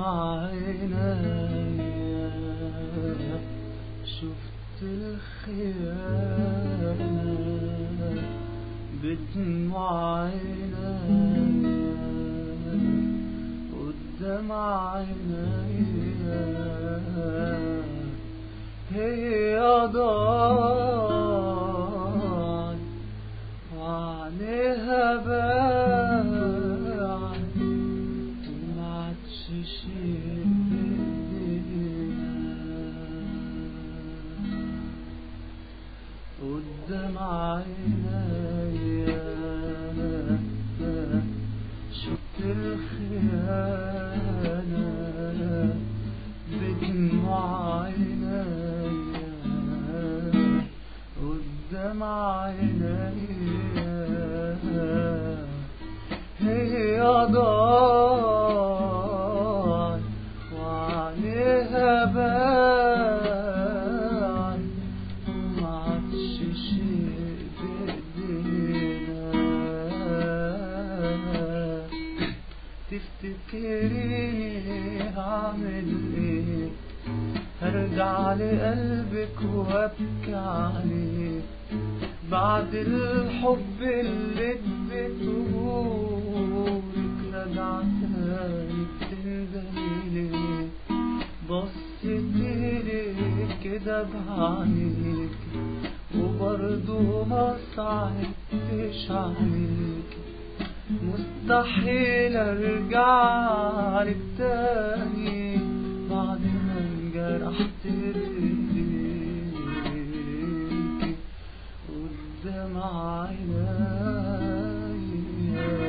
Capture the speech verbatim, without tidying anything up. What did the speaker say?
عينيا شفت الخيانة بدموع عينيا قدام عينيا هي ضاعت وعليها باعت ومعدش شي قدام عينيا شفت الخيانة بدموع عينيا قدام عينيا هي ضاعت وعليها باعت ومعدش شي بإيدينا. تفتكريني هعمل ايه؟ هرجع لقلبك وابكي عليه بعد الحب اللي اديتهولك. رجع تاني بتندمي ليه؟ بصيتيلي كده بعينيك وبرضه ما صعبتش عليك. مستحيل ارجعلك تاني بعد ما انجرحت ايديكي قدام عينيا.